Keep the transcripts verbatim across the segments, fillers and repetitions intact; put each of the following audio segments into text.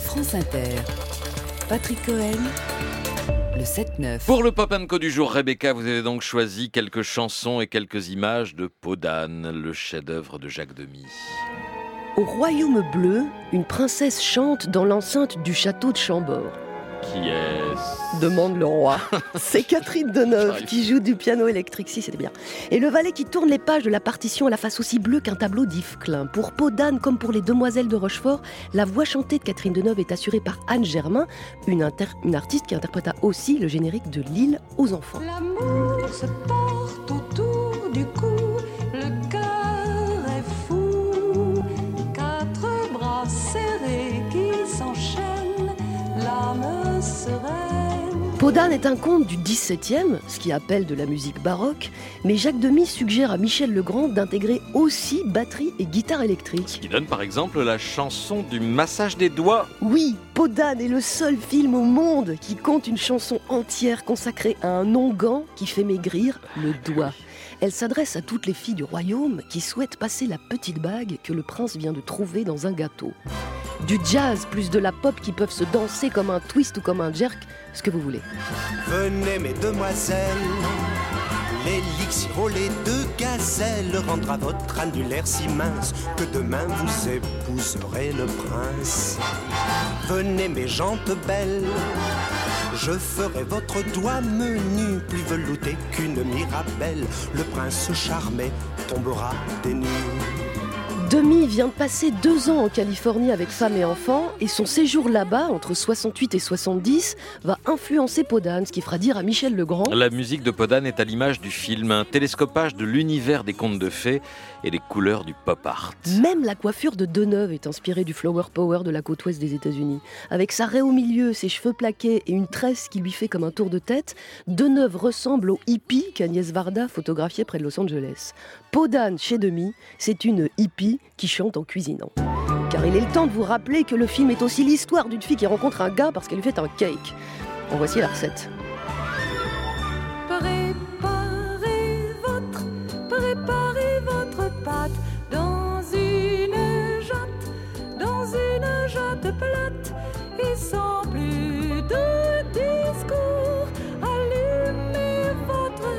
France Inter. Patrick Cohen, le sept neuf. Pour le Pop and Co du jour, Rebecca, vous avez donc choisi quelques chansons et quelques images de Peau d'âne, le chef-d'œuvre de Jacques Demy. Au royaume bleu, une princesse chante dans l'enceinte du château de Chambord. Qui est... Demande le roi. C'est Catherine Deneuve J'arrive. qui joue du piano électrique, si c'était bien. Et le valet qui tourne les pages de la partition à la face aussi bleue qu'un tableau d'Yves Klein. Pour Peau d'âne comme pour les Demoiselles de Rochefort, la voix chantée de Catherine Deneuve est assurée par Anne Germain, une, inter- une artiste qui interpréta aussi le générique de L'île aux enfants. L'amour se porte autour du cou, le cœur est fou. Quatre bras serrés qui s'enchaînent, l'âme sereine. Peau d'âne est un conte du dix-septième, ce qui appelle de la musique baroque, mais Jacques Demy suggère à Michel Legrand d'intégrer aussi batterie et guitare électrique. Qui donne par exemple la chanson du massage des doigts. Oui, Peau d'âne est le seul film au monde qui compte une chanson entière consacrée à un onguent qui fait maigrir le doigt. Elle s'adresse à toutes les filles du royaume qui souhaitent passer la petite bague que le prince vient de trouver dans un gâteau. Du jazz plus de la pop qui peuvent se danser comme un twist ou comme un jerk, ce que vous voulez. Venez mesdemoiselles, l'élixir au lait de gazelle rendra votre annulaire si mince que demain vous épouserez le prince. Venez mes jantes belles, je ferai votre doigt menu plus velouté qu'une mirabelle. Le prince charmé tombera des nues. Demy vient de passer deux ans en Californie avec femme et enfants et son séjour là-bas, entre soixante-huit et soixante-dix, va influencer Peau d'âne, ce qui fera dire à Michel Legrand... La musique de Peau d'âne est à l'image du film, un télescopage de l'univers des contes de fées et des couleurs du pop art. Même la coiffure de Deneuve est inspirée du flower power de la côte ouest des États-Unis. Avec sa raie au milieu, ses cheveux plaqués et une tresse qui lui fait comme un tour de tête, Deneuve ressemble au hippie qu'Agnès Varda photographiait près de Los Angeles. Peau d'âne chez Demy, c'est une hippie qui chante en cuisinant. Car il est le temps de vous rappeler que le film est aussi l'histoire d'une fille qui rencontre un gars parce qu'elle lui fait un cake. En voici la recette. Préparez votre, préparez votre pâte dans une jatte, dans une jatte plate et sans plus de discours. Allumez votre,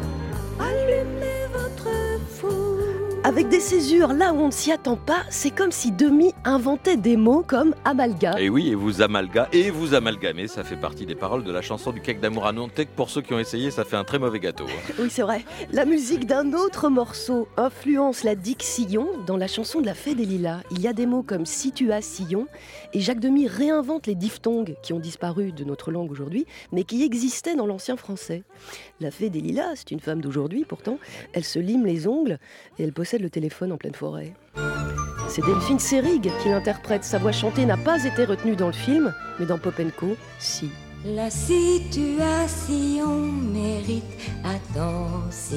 allumez votre four. Avec des césures là où on ne s'y attend pas, c'est comme si Demy inventait des mots comme amalgame. Et oui, et vous amalga et vous amalgamez, ça fait partie des paroles de la chanson du cake d'amour à Nantes. Pour ceux qui ont essayé, ça fait un très mauvais gâteau. hein. Oui, c'est vrai. La musique d'un autre morceau influence la diction dans la chanson de la Fée des Lilas. Il y a des mots comme si tu as sillon, et Jacques Demy réinvente les diphtongues qui ont disparu de notre langue aujourd'hui, mais qui existaient dans l'ancien français. La Fée des Lilas, c'est une femme d'aujourd'hui pourtant, elle se lime les ongles et elle possède le téléphone en pleine forêt. C'est Delphine Seyrig qui l'interprète. Sa voix chantée n'a pas été retenue dans le film, mais dans Pop and Co, si. La situation mérite attention.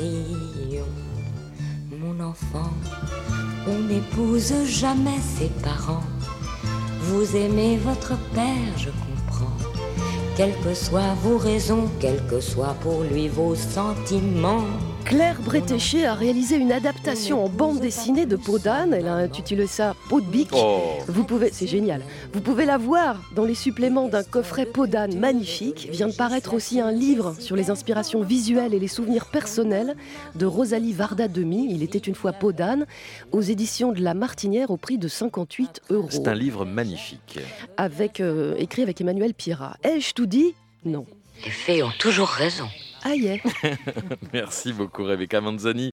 Mon enfant, on n'épouse jamais ses parents. Vous aimez votre père, je comprends. Quelles que soient vos raisons, quels que soient pour lui vos sentiments. Claire Bretéché a réalisé une adaptation en bande dessinée de Peau d'âne. Elle a intitulé ça Peau de bique. Oh. Vous pouvez, c'est génial. Vous pouvez la voir dans les suppléments d'un coffret Peau d'âne magnifique. Vient de paraître aussi un livre sur les inspirations visuelles et les souvenirs personnels de Rosalie Varda Demy. Il était une fois Peau d'âne, aux éditions de La Martinière au prix de cinquante-huit euros. C'est un livre magnifique. Avec, euh, écrit avec Emmanuel Pierrat. Ai-je tout dit ? Non. Les fées ont toujours raison. Aïe. Merci beaucoup Rebecca Manzoni.